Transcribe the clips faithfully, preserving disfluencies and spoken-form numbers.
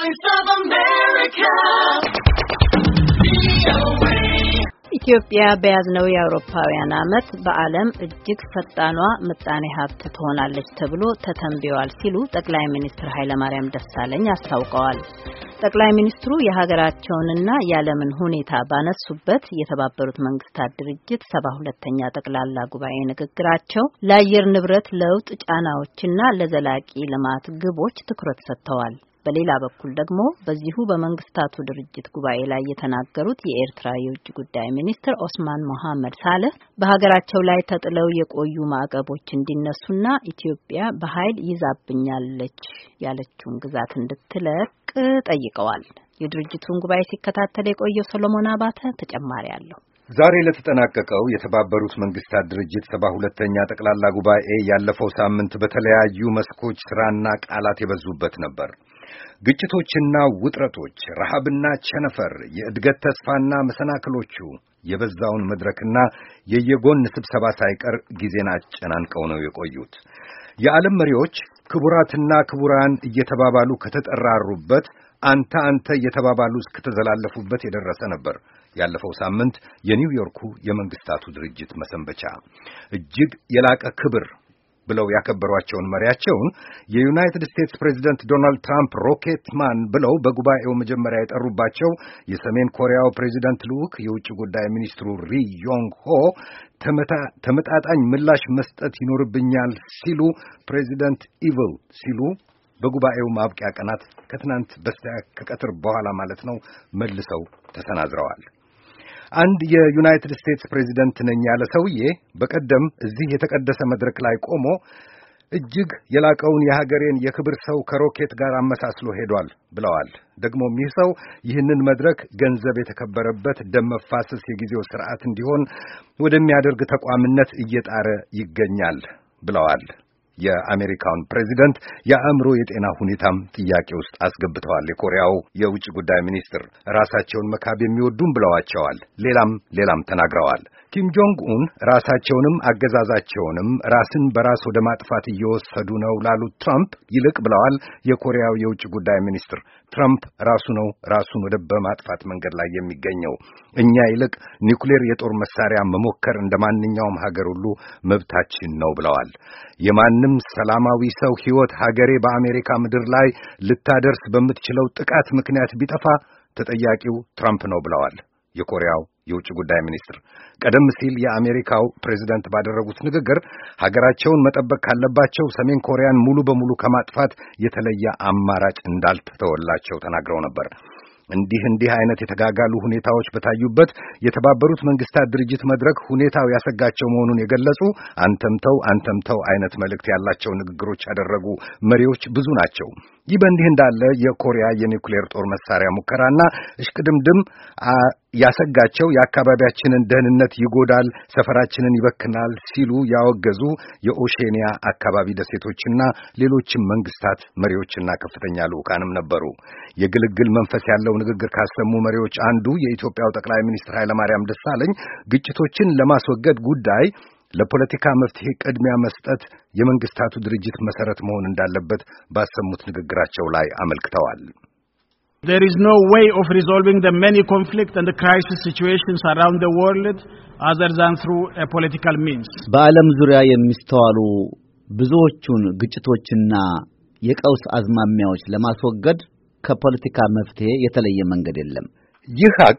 Voice of America. ኢትዮጵያ በያዝነው የአውሮፓውያን ዓመት በዓለም እጅግ ፈጣኗ ምጣኔ ሀብት ትሆናለች ተብሎ ተተንብዮአል ሲሉ ጠቅላይ ሚኒስትር ኃይለማርያም ደሳለኝ አስታውቀዋል። ጠቅላይ ሚኒስትሩ የሀገራቸውንና የዓለምን ሁኔታ ባነሱበት የተባበሩት መንግስታት ድርጅት ሰባ ሁለተኛ ጠቅላላ ጉባኤ ንግግራቸው ለአየር ንብረት ለውጥ ጫናዎችና ለዘላቂ ልማት ግቦች ትኩረት ሰጥተዋል። በሌላ በኩል ደግሞ በዚሁ በመንግስታቱ ድርጅት ጉባኤ ላይ የተናገሩት የኤርትራ የውጭ ጉዳይ ሚኒስትር ኦስማን መሐመድ ሳልህ በሀገራቸው ላይ ተጥለው የቆዩ ማዕቀቦች እንዲነሱና ኢትዮጵያ በኃይል ይዛብኛለች ያለችውን ግዛት እንድትለቅ ጠይቀዋል። የድርጅቱን ጉባኤ ሲከታተል የቆየው ሰሎሞን አባተ ተጨማሪ አለው። ዛሬ ለተጠናቀቀው የተባበሩት መንግስታት ድርጅት ሰባ ሁለተኛ ጠቅላላ ጉባኤ ያለፈው ሳምንት በተለያዩ መስኮች ስራና ቃላት የበዙበት ነበር። ግጭቶችና ውጥረቶች፣ ረሃብና ቸነፈር፣ የእድገት ተስፋና መሰናክሎቹ የበዛውን መድረክና የየጎን ስብሰባ ሳይቀር ጊዜን አጨናንቀው ነው የቆዩት። የዓለም መሪዎች ክቡራትና ክቡራን እየተባባሉ ከተጠራሩበት አንተ አንተ እየተባባሉ እስከተዘላለፉበት የደረሰ ነበር ያለፈው ሳምንት የኒውዮርኩ የመንግስታቱ ድርጅት መሰንበቻ። እጅግ የላቀ ክብር ብለው ያከበሯቸውን መሪያቸውን የዩናይትድ ስቴትስ ፕሬዚደንት ዶናልድ ትራምፕ ሮኬት ማን ብለው በጉባኤው መጀመሪያ የጠሩባቸው የሰሜን ኮሪያው ፕሬዚደንት ልዑክ የውጭ ጉዳይ ሚኒስትሩ ሪ ዮንግ ሆ ተመጣጣኝ ምላሽ መስጠት ይኖርብኛል ሲሉ ፕሬዚደንት ኢቪል ሲሉ በጉባኤው ማብቂያ ቀናት ከትናንት በስቲያ ከቀትር በኋላ ማለት ነው መልሰው ተሰናዝረዋል። አንድ የዩናይትድ ስቴትስ ፕሬዚደንት ነኝ ያለ ሰውዬ በቀደም እዚህ የተቀደሰ መድረክ ላይ ቆሞ እጅግ የላቀውን የሀገሬን የክብር ሰው ከሮኬት ጋር አመሳስሎ ሄዷል ብለዋል። ደግሞም ይህ ሰው ይህንን መድረክ ገንዘብ የተከበረበት ደም መፋሰስ የጊዜው ስርዓት እንዲሆን ወደሚያደርግ ተቋምነት እየጣረ ይገኛል ብለዋል። የአሜሪካውን ፕሬዚደንት የአእምሮ የጤና ሁኔታም ጥያቄ ውስጥ አስገብተዋል። የኮሪያው የውጭ ጉዳይ ሚኒስትር ራሳቸውን መካብ የሚወዱም ብለዋቸዋል። ሌላም ሌላም ተናግረዋል። ኪም ጆንግ ኡን ራሳቸውንም አገዛዛቸውንም ራስን በራስ ወደ ማጥፋት እየወሰዱ ነው ላሉት ትራምፕ ይልቅ ብለዋል የኮሪያው የውጭ ጉዳይ ሚኒስትር ትራምፕ ራሱ ነው ራሱን ወደ በማጥፋት መንገድ ላይ የሚገኘው። እኛ ይልቅ ኒውክሌር የጦር መሳሪያ መሞከር እንደማንኛውም ሀገር ሁሉ መብታችን ነው ብለዋል። የማንም ሰላማዊ ሰው ሕይወት ሀገሬ በአሜሪካ ምድር ላይ ልታደርስ በምትችለው ጥቃት ምክንያት ቢጠፋ ተጠያቂው ትራምፕ ነው ብለዋል የኮሪያው የውጭ ጉዳይ ሚኒስትር። ቀደም ሲል የአሜሪካው ፕሬዝዳንት ባደረጉት ንግግር ሀገራቸውን መጠበቅ ካለባቸው ሰሜን ኮሪያን ሙሉ በሙሉ ከማጥፋት የተለየ አማራጭ እንዳልተተወላቸው ተናግረው ነበር። እንዲህ እንዲህ አይነት የተጋጋሉ ሁኔታዎች በታዩበት የተባበሩት መንግስታት ድርጅት መድረክ ሁኔታው ያሰጋቸው መሆኑን የገለጹ አንተምተው አንተምተው አይነት መልእክት ያላቸው ንግግሮች ያደረጉ መሪዎች ብዙ ናቸው። ይህ በእንዲህ እንዳለ የኮሪያ የኒውክሌር ጦር መሳሪያ ሙከራና እሽቅድምድም ያሰጋቸው የአካባቢያችንን ደህንነት ይጎዳል፣ ሰፈራችንን ይበክናል ሲሉ ያወገዙ የኦሼኒያ አካባቢ ደሴቶችና ሌሎችም መንግስታት መሪዎችና ከፍተኛ ልዑካንም ነበሩ። የግልግል መንፈስ ያለው ንግግር ካሰሙ መሪዎች አንዱ የኢትዮጵያው ጠቅላይ ሚኒስትር ኃይለማርያም ደሳለኝ ግጭቶችን ለማስወገድ ጉዳይ ለፖለቲካ መፍትሄ ቅድሚያ መስጠት የመንግስታቱ ድርጅት መሰረት መሆን እንዳለበት ባሰሙት ንግግራቸው ላይ አመልክተዋል። There is no way of resolving the many conflict and the crisis situations around the world other than through a political means. በዓለም ዙሪያ የሚስተዋሉ ብዙዎቹን ግጭቶችና የቀውስ አዝማሚያዎች ለማስወገድ ከፖለቲካ መፍትሄ የተለየ መንገድ የለም። ይህ ሀቅ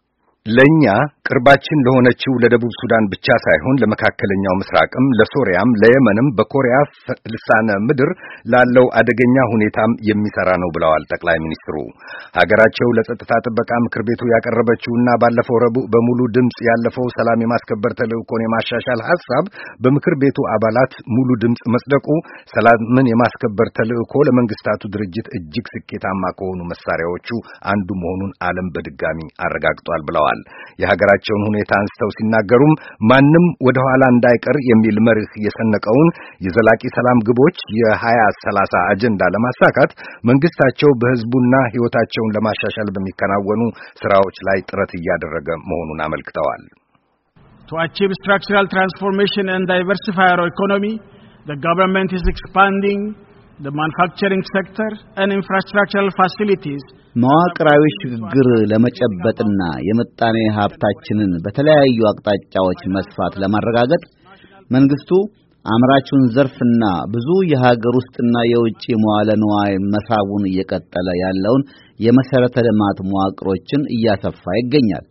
ለኛ ቅርባችን ለሆነችው ለደቡብ ሱዳን ብቻ ሳይሆን ለመካከለኛው ምስራቅም ለሶሪያም ለየመንም በኮሪያ ልሳነ ምድር ላለው አደገኛ ሁኔታም የሚሰራ ነው ብለዋል ጠቅላይ ሚኒስትሩ። ሀገራቸው ለጸጥታ ጥበቃ ምክር ቤቱ ያቀረበችውና ባለፈው ረቡዕ በሙሉ ድምጽ ያለፈው ሰላም የማስከበር ተልዕኮን የማሻሻል ሐሳብ በምክር ቤቱ አባላት ሙሉ ድምጽ መጽደቁ ሰላምን የማስከበር ተልዕኮ ለመንግስታቱ ድርጅት እጅግ ስኬታማ ከሆኑ መሳሪያዎቹ አንዱ መሆኑን ዓለም በድጋሚ አረጋግጧል ብለዋል። የሀገራቸውን ሁኔታ አንስተው ሲናገሩም ማንም ወደ ኋላ እንዳይቀር የሚል መርህ የሰነቀውን የዘላቂ ሰላም ግቦች የሀያ ሰላሳ አጀንዳ ለማሳካት መንግስታቸው በህዝቡና ህይወታቸውን ለማሻሻል በሚከናወኑ ስራዎች ላይ ጥረት እያደረገ መሆኑን አመልክተዋል። To achieve structural transformation and diversify our economy, the government is expanding the manufacturing sector and infrastructural facilities መዋቅራዊ ሽግግር ለመጨበጥና የመጣኔ ሀብታችንን በተለያዩ አቅጣጫዎች መስፋት ለማረጋገጥ መንግስቱ አምራቹን ዘርፍና ብዙ የሀገር ውስጥና የውጭ መዋለ ንዋይ መሳቡን እየቀጠለ ያለውን የመሰረተ ልማት መዋቅሮችን እያሰፋ ይገኛል።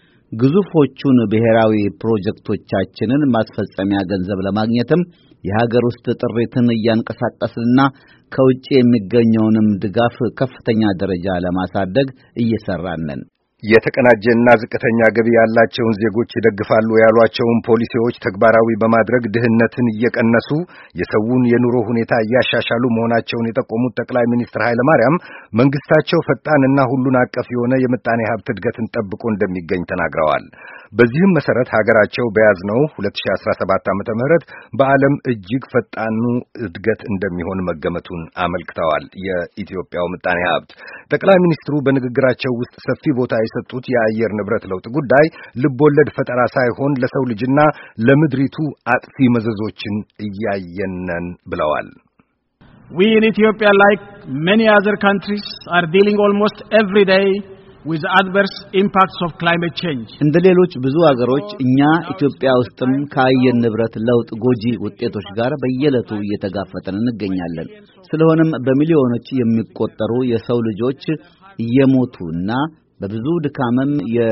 ግዙፎቹን ብሔራዊ ፕሮጀክቶቻችንን ማስፈጸሚያ ገንዘብ ለማግኘትም የሀገር ውስጥ ጥሪትን እያንቀሳቀስንና ከውጭ የሚገኘውንም ድጋፍ ከፍተኛ ደረጃ ለማሳደግ እየሰራን ነን። የተቀናጀና ዝቅተኛ ገቢ ያላቸውን ዜጎች ይደግፋሉ ያሏቸውን ፖሊሲዎች ተግባራዊ በማድረግ ድህነትን እየቀነሱ የሰውን የኑሮ ሁኔታ እያሻሻሉ መሆናቸውን የጠቆሙት ጠቅላይ ሚኒስትር ኃይለ ማርያም መንግስታቸው ፈጣንና ሁሉን አቀፍ የሆነ የምጣኔ ሀብት እድገትን ጠብቆ እንደሚገኝ ተናግረዋል። በዚህም መሰረት ሀገራቸው በያዝነው ሁለት ሺህ አስራ ሰባት ዓመተ ምህረት በዓለም እጅግ ፈጣኑ እድገት እንደሚሆን መገመቱን አመልክተዋል። የኢትዮጵያው ምጣኔ ሀብት ጠቅላይ ሚኒስትሩ በንግግራቸው ውስጥ ሰፊ ቦታ የሰጡት የአየር ንብረት ለውጥ ጉዳይ ልቦለድ ፈጠራ ሳይሆን ለሰው ልጅና ለምድሪቱ አጥፊ መዘዞችን እያየነን ብለዋል። We in Ethiopia, like many other countries, are dealing almost every day with adverse impacts of climate change. እንደ ሌሎች ብዙ ሀገሮች እኛ ኢትዮጵያ ውስጥም ከአየር ንብረት ለውጥ ጎጂ ውጤቶች ጋር በየዕለቱ እየተጋፈጥን እንገኛለን። ስለሆነም በሚሊዮኖች የሚቆጠሩ የሰው ልጆች እየሞቱና በብዙ ድካምም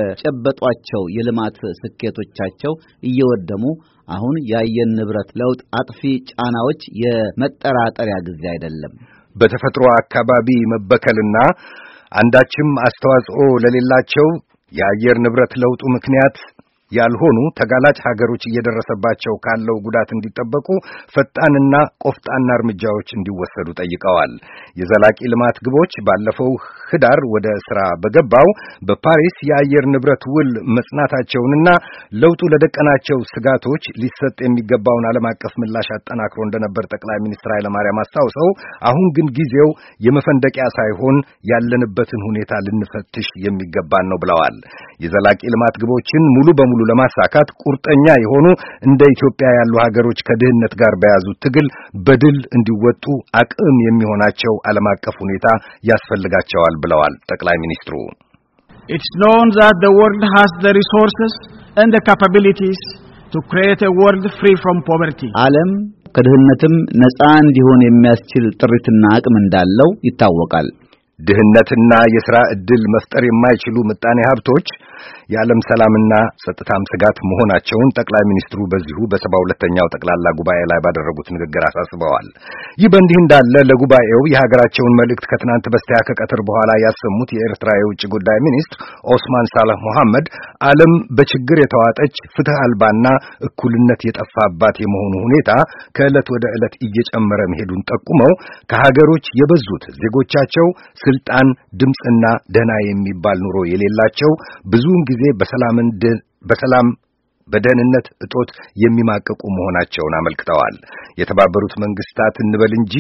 የጨበጧቸው የልማት ስኬቶቻቸው እየወደሙ አሁን የአየር ንብረት ለውጥ አጥፊ ጫናዎች የመጠራጠሪያ ጊዜ አይደለም። በተፈጥሮ አካባቢ መበከልና አንዳችም አስተዋጽኦ ለሌላቸው የአየር ንብረት ለውጡ ምክንያት ያልሆኑ ተጋላጭ ሀገሮች እየደረሰባቸው ካለው ጉዳት እንዲጠበቁ ፈጣንና ቆፍጣና እርምጃዎች እንዲወሰዱ ጠይቀዋል። የዘላቂ ልማት ግቦች ባለፈው ህዳር ወደ ሥራ በገባው በፓሪስ የአየር ንብረት ውል መጽናታቸውንና ለውጡ ለደቀናቸው ስጋቶች ሊሰጥ የሚገባውን ዓለም አቀፍ ምላሽ አጠናክሮ እንደነበር ጠቅላይ ሚኒስትር ኃይለ ማርያም አስታውሰው አሁን ግን ጊዜው የመፈንደቂያ ሳይሆን ያለንበትን ሁኔታ ልንፈትሽ የሚገባን ነው ብለዋል። የዘላቂ ልማት ግቦችን ሙሉ በሙሉ ለማሳካት ቁርጠኛ የሆኑ እንደ ኢትዮጵያ ያሉ ሀገሮች ከድህነት ጋር በያዙት ትግል በድል እንዲወጡ አቅም የሚሆናቸው ዓለም አቀፍ ሁኔታ ያስፈልጋቸዋል ብለዋል ጠቅላይ ሚኒስትሩ። It's known that the world has the resources and the capabilities to create a world free from poverty. ዓለም ከድህነትም ነፃ እንዲሆን የሚያስችል ጥሪትና አቅም እንዳለው ይታወቃል። ድህነትና የሥራ ዕድል መፍጠር የማይችሉ ምጣኔ ሀብቶች የዓለም ሰላምና ጸጥታም ስጋት መሆናቸውን ጠቅላይ ሚኒስትሩ በዚሁ በሰባ ሁለተኛው ጠቅላላ ጉባኤ ላይ ባደረጉት ንግግር አሳስበዋል። ይህ በእንዲህ እንዳለ ለጉባኤው የሀገራቸውን መልእክት ከትናንት በስቲያ ከቀትር በኋላ ያሰሙት የኤርትራ የውጭ ጉዳይ ሚኒስትር ኦስማን ሳላህ መሐመድ ዓለም በችግር የተዋጠች ፍትህ አልባና እኩልነት የጠፋባት የመሆኑ ሁኔታ ከዕለት ወደ ዕለት እየጨመረ መሄዱን ጠቁመው ከሀገሮች የበዙት ዜጎቻቸው ስልጣን፣ ድምጽና ደህና የሚባል ኑሮ የሌላቸው ብዙውን ጊዜ በሰላምን በሰላም በደህንነት እጦት የሚማቀቁ መሆናቸውን አመልክተዋል። የተባበሩት መንግስታት እንበል እንጂ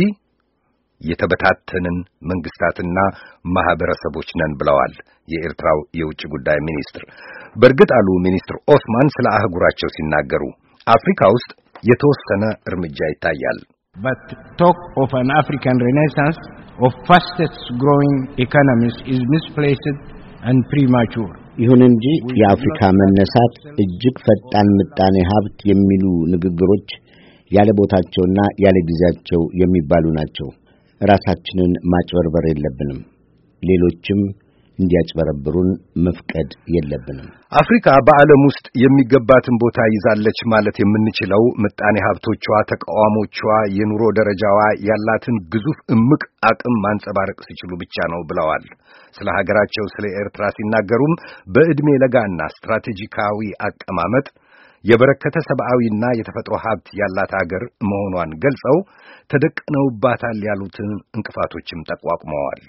የተበታተንን መንግስታትና ማህበረሰቦች ነን ብለዋል የኤርትራው የውጭ ጉዳይ ሚኒስትር። በእርግጥ አሉ ሚኒስትር ኦስማን ስለ አህጉራቸው ሲናገሩ አፍሪካ ውስጥ የተወሰነ እርምጃ ይታያል። But talk of an African renaissance of fastest growing economies is misplaced and premature. ይሁን እንጂ የአፍሪካ መነሳት እጅግ ፈጣን ምጣኔ ሀብት የሚሉ ንግግሮች ያለ ቦታቸውና ያለ ጊዜያቸው የሚባሉ ናቸው። ራሳችንን ማጭበርበር የለብንም። ሌሎችም እንዲያጭበረብሩን መፍቀድ የለብንም። አፍሪካ በዓለም ውስጥ የሚገባትን ቦታ ይዛለች ማለት የምንችለው ምጣኔ ሀብቶቿ፣ ተቃዋሞቿ፣ የኑሮ ደረጃዋ ያላትን ግዙፍ እምቅ አቅም ማንጸባረቅ ሲችሉ ብቻ ነው ብለዋል። ስለ ሀገራቸው ስለ ኤርትራ ሲናገሩም በዕድሜ ለጋና ስትራቴጂካዊ አቀማመጥ የበረከተ ሰብአዊና የተፈጥሮ ሀብት ያላት ሀገር መሆኗን ገልጸው ተደቅነውባታል ያሉትን እንቅፋቶችም ጠቋቁመዋል።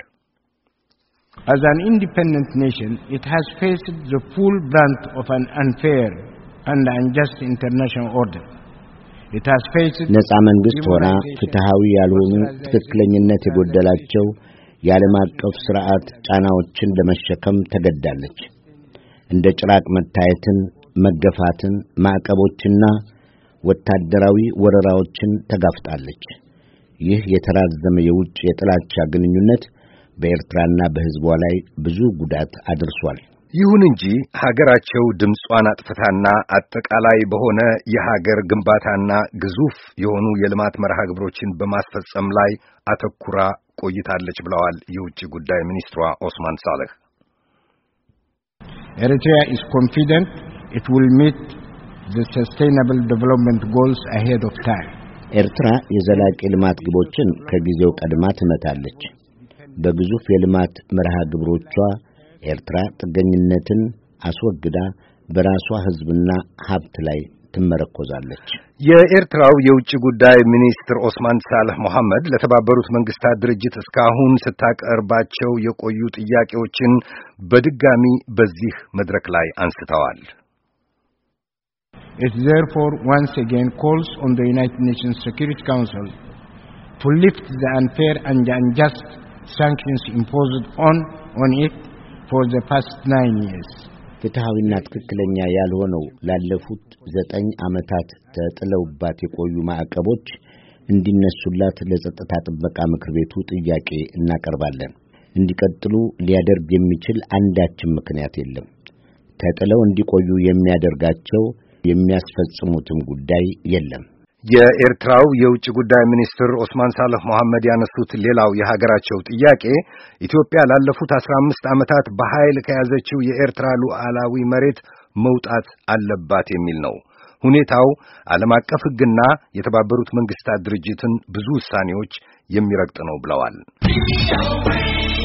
As an independent nation, it has faced the full brunt of an unfair and unjust international order. It has faced ነፃ መንግስት ሆና ፍትሃዊ ያልሆኑ ትክክለኝነት የጎደላቸው የዓለም አቀፍ ስርዓት ጫናዎችን ለመሸከም ተገዳለች። እንደ ጭራቅ መታየትን፣ መገፋትን፣ ማዕቀቦችና ወታደራዊ ወረራዎችን ተጋፍጣለች። ይህ የተራዘመ የውጭ የጥላቻ ግንኙነት በኤርትራና በሕዝቧ ላይ ብዙ ጉዳት አድርሷል። ይሁን እንጂ ሀገራቸው ድምጿን አጥፍታና አጠቃላይ በሆነ የሀገር ግንባታና ግዙፍ የሆኑ የልማት መርሃ ግብሮችን በማስፈጸም ላይ አተኩራ ቆይታለች ብለዋል የውጭ ጉዳይ ሚኒስትሯ ኦስማን ሳልህ። Eritrea is confident it will meet the sustainable development goals ahead of time. ኤርትራ የዘላቂ ልማት ግቦችን ከጊዜው ቀድማ ትመታለች። በግዙፍ የልማት መርሃ ግብሮቿ ኤርትራ ጥገኝነትን አስወግዳ በራሷ ሕዝብና ሀብት ላይ ትመረኮዛለች። የኤርትራው የውጭ ጉዳይ ሚኒስትር ኦስማን ሳልህ መሐመድ ለተባበሩት መንግስታት ድርጅት እስካሁን ስታቀርባቸው የቆዩ ጥያቄዎችን በድጋሚ በዚህ መድረክ ላይ አንስተዋል። It therefore once again calls on the United Nations Security Council to lift the unfair and unjust sanctions imposed on on it for the past nine years. ፍትሃዊና ትክክለኛ ያልሆነው ላለፉት ዘጠኝ ዓመታት ተጥለውባት የቆዩ ማዕቀቦች እንዲነሱላት ለጸጥታ ጥበቃ ምክር ቤቱ ጥያቄ እናቀርባለን። እንዲቀጥሉ ሊያደርግ የሚችል አንዳችም ምክንያት የለም። ተጥለው እንዲቆዩ የሚያደርጋቸው የሚያስፈጽሙትም ጉዳይ የለም። የኤርትራው የውጭ ጉዳይ ሚኒስትር ኦስማን ሳልህ መሐመድ ያነሱት ሌላው የሀገራቸው ጥያቄ ኢትዮጵያ ላለፉት አስራ አምስት ዓመታት በኃይል ከያዘችው የኤርትራ ሉዓላዊ መሬት መውጣት አለባት የሚል ነው። ሁኔታው ዓለም አቀፍ ሕግና የተባበሩት መንግስታት ድርጅትን ብዙ ውሳኔዎች የሚረግጥ ነው ብለዋል።